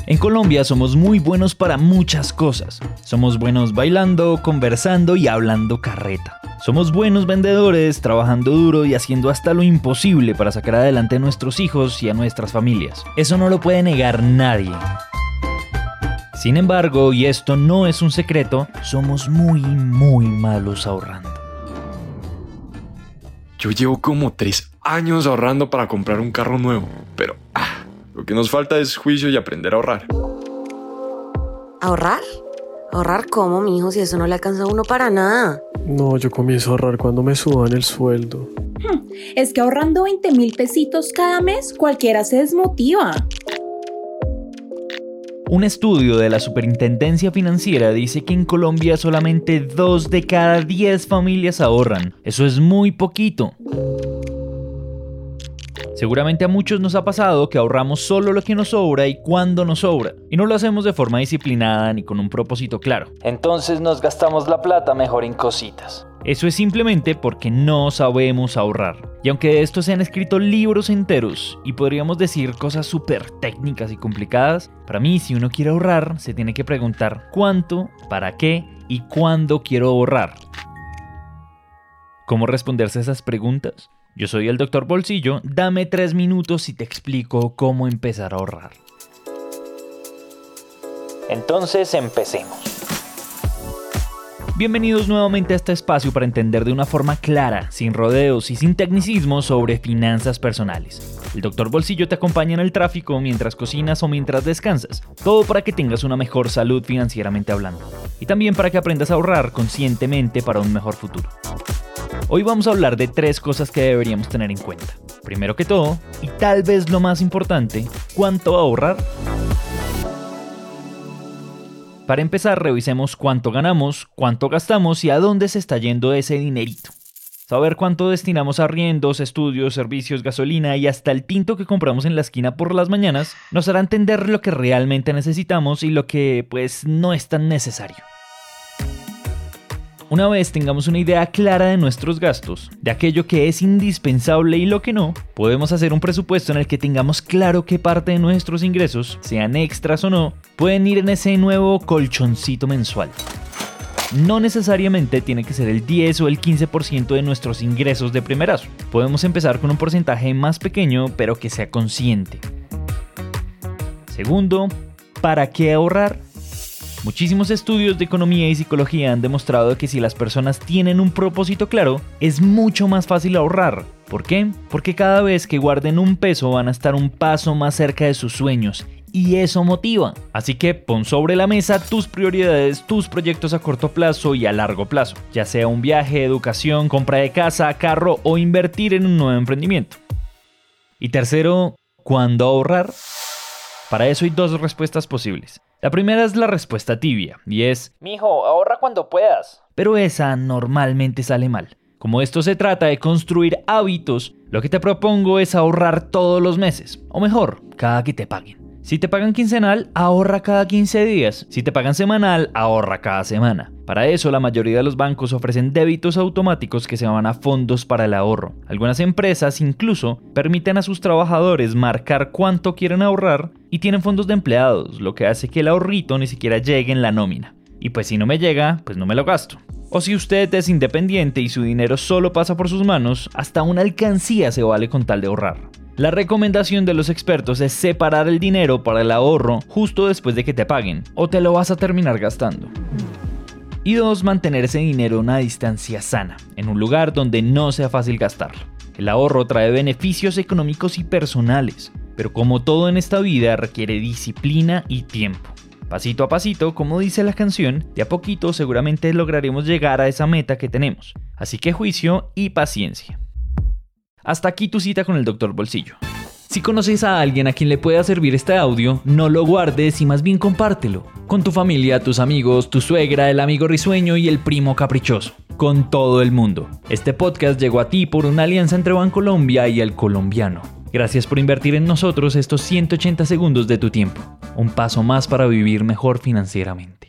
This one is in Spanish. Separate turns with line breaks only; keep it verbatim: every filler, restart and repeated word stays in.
En Colombia somos muy buenos para muchas cosas. Somos buenos bailando, conversando y hablando carreta. Somos buenos vendedores, trabajando duro y haciendo hasta lo imposible para sacar adelante a nuestros hijos y a nuestras familias. Eso no lo puede negar nadie. Sin embargo, y esto no es un secreto, somos muy, muy malos ahorrando.
Yo llevo como tres años ahorrando para comprar un carro nuevo, pero ah, lo que nos falta es juicio y aprender a ahorrar.
¿Ahorrar? ¿Ahorrar cómo, mijo, si eso no le alcanza a uno para nada?
No, yo comienzo a ahorrar cuando me suban el sueldo.
Hmm, es que ahorrando veinte mil pesitos cada mes, cualquiera se desmotiva.
Un estudio de la Superintendencia Financiera dice que en Colombia solamente dos de cada diez familias ahorran. Eso es muy poquito. Seguramente a muchos nos ha pasado que ahorramos solo lo que nos sobra y cuando nos sobra. Y no lo hacemos de forma disciplinada ni con un propósito claro. Entonces nos gastamos la plata mejor en cositas. Eso es simplemente porque no sabemos ahorrar. Y aunque de esto se han escrito libros enteros y podríamos decir cosas súper técnicas y complicadas, para mí si uno quiere ahorrar se tiene que preguntar cuánto, para qué y cuándo quiero ahorrar. ¿Cómo responderse a esas preguntas? Yo soy el doctor Bolsillo, dame tres minutos y te explico cómo empezar a ahorrar. Entonces empecemos. Bienvenidos nuevamente a este espacio para entender de una forma clara, sin rodeos y sin tecnicismos sobre finanzas personales. El doctor Bolsillo te acompaña en el tráfico mientras cocinas o mientras descansas, todo para que tengas una mejor salud financieramente hablando. Y también para que aprendas a ahorrar conscientemente para un mejor futuro. Hoy vamos a hablar de tres cosas que deberíamos tener en cuenta. Primero que todo, y tal vez lo más importante, ¿cuánto ahorrar? Para empezar, revisemos cuánto ganamos, cuánto gastamos y a dónde se está yendo ese dinerito. Saber cuánto destinamos a arriendos, estudios, servicios, gasolina y hasta el tinto que compramos en la esquina por las mañanas nos hará entender lo que realmente necesitamos y lo que, pues, no es tan necesario. Una vez tengamos una idea clara de nuestros gastos, de aquello que es indispensable y lo que no, podemos hacer un presupuesto en el que tengamos claro qué parte de nuestros ingresos, sean extras o no, pueden ir en ese nuevo colchoncito mensual. No necesariamente tiene que ser el diez o el quince por ciento de nuestros ingresos de primerazo. Podemos empezar con un porcentaje más pequeño, pero que sea consciente. Segundo, ¿para qué ahorrar? Muchísimos estudios de economía y psicología han demostrado que si las personas tienen un propósito claro, es mucho más fácil ahorrar. ¿Por qué? Porque cada vez que guarden un peso van a estar un paso más cerca de sus sueños. Y eso motiva. Así que pon sobre la mesa tus prioridades, tus proyectos a corto plazo y a largo plazo. Ya sea un viaje, educación, compra de casa, carro o invertir en un nuevo emprendimiento. Y tercero, ¿cuándo ahorrar? Para eso hay dos respuestas posibles. La primera es la respuesta tibia, y es mijo, ahorra cuando puedas. Pero esa normalmente sale mal. Como esto se trata de construir hábitos, lo que te propongo es ahorrar todos los meses, o mejor, cada que te paguen. Si te pagan quincenal, ahorra cada quince días. Si te pagan semanal, ahorra cada semana. Para eso, la mayoría de los bancos ofrecen débitos automáticos que se van a fondos para el ahorro. Algunas empresas incluso permiten a sus trabajadores marcar cuánto quieren ahorrar y tienen fondos de empleados, lo que hace que el ahorrito ni siquiera llegue en la nómina. Y pues si no me llega, pues no me lo gasto. O si usted es independiente y su dinero solo pasa por sus manos, hasta una alcancía se vale con tal de ahorrar. La recomendación de los expertos es separar el dinero para el ahorro justo después de que te paguen, o te lo vas a terminar gastando. Y dos, mantener ese dinero a una distancia sana, en un lugar donde no sea fácil gastarlo. El ahorro trae beneficios económicos y personales, pero como todo en esta vida requiere disciplina y tiempo. Pasito a pasito, como dice la canción, de a poquito seguramente lograremos llegar a esa meta que tenemos. Así que juicio y paciencia. Hasta aquí tu cita con el doctor Bolsillo. Si conoces a alguien a quien le pueda servir este audio, no lo guardes y más bien compártelo. Con tu familia, tus amigos, tu suegra, el amigo risueño y el primo caprichoso. Con todo el mundo. Este podcast llegó a ti por una alianza entre Bancolombia y El Colombiano. Gracias por invertir en nosotros estos ciento ochenta segundos de tu tiempo. Un paso más para vivir mejor financieramente.